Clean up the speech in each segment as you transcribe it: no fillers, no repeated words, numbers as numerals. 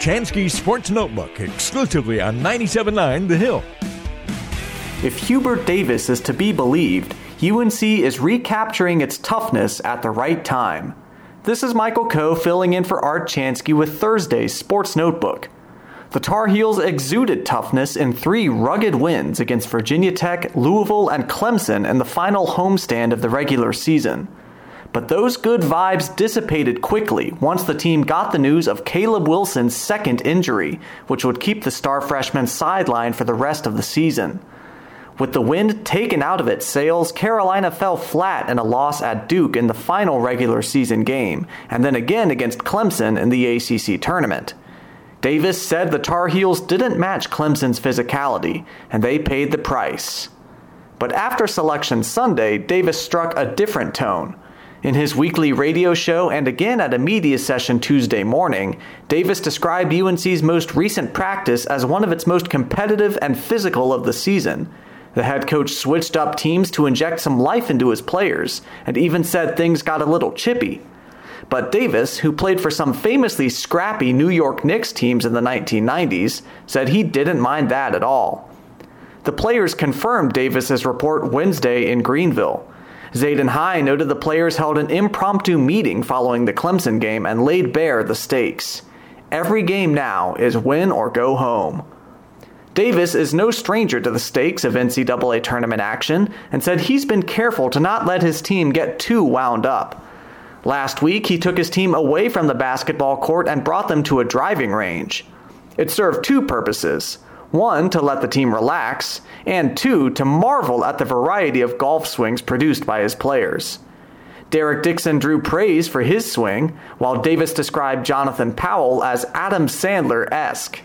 Chansky Sports Notebook, exclusively on 97.9 The Hill. If Hubert Davis is to be believed, UNC is recapturing its toughness at the right time. This is Michael Coe filling in for Art Chansky with Thursday's Sports Notebook. The Tar Heels exuded toughness in 3 rugged wins against Virginia Tech, Louisville, and Clemson in the final homestand of the regular season. But those good vibes dissipated quickly once the team got the news of Caleb Wilson's second injury, which would keep the star freshman sidelined for the rest of the season. With the wind taken out of its sails, Carolina fell flat in a loss at Duke in the final regular season game, and then again against Clemson in the ACC tournament. Davis said the Tar Heels didn't match Clemson's physicality, and they paid the price. But after Selection Sunday, Davis struck a different tone. In his weekly radio show and again at a media session Tuesday morning, Davis described UNC's most recent practice as one of its most competitive and physical of the season. The head coach switched up teams to inject some life into his players, and even said things got a little chippy. But Davis, who played for some famously scrappy New York Knicks teams in the 1990s, said he didn't mind that at all. The players confirmed Davis's report Wednesday in Greenville. Zayden High noted the players held an impromptu meeting following the Clemson game and laid bare the stakes. Every game now is win or go home. Davis is no stranger to the stakes of NCAA tournament action and said he's been careful to not let his team get too wound up. Last week, he took his team away from the basketball court and brought them to a driving range. It served 2 purposes. 1, to let the team relax, and 2, to marvel at the variety of golf swings produced by his players. Derek Dixon drew praise for his swing, while Davis described Jonathan Powell as Adam Sandler-esque.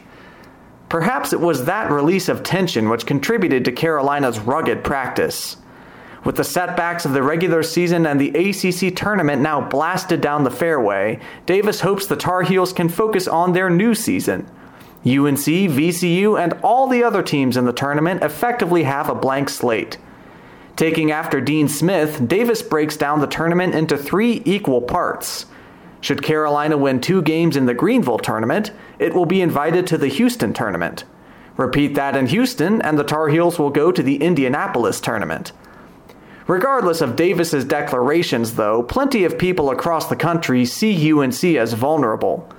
Perhaps it was that release of tension which contributed to Carolina's rugged practice. With the setbacks of the regular season and the ACC tournament now blasted down the fairway, Davis hopes the Tar Heels can focus on their new season. UNC, VCU, and all the other teams in the tournament effectively have a blank slate. Taking after Dean Smith, Davis breaks down the tournament into 3 equal parts. Should Carolina win 2 games in the Greenville tournament, it will be invited to the Houston tournament. Repeat that in Houston, and the Tar Heels will go to the Indianapolis tournament. Regardless of Davis's declarations, though, plenty of people across the country see UNC as vulnerable.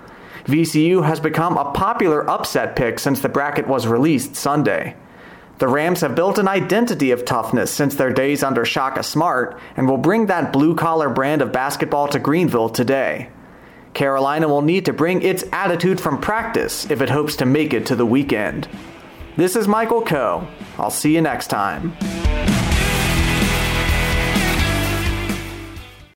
VCU has become a popular upset pick since the bracket was released Sunday. The Rams have built an identity of toughness since their days under Shaka Smart and will bring that blue-collar brand of basketball to Greenville today. Carolina will need to bring its attitude from practice if it hopes to make it to the weekend. This is Michael Coe. I'll see you next time.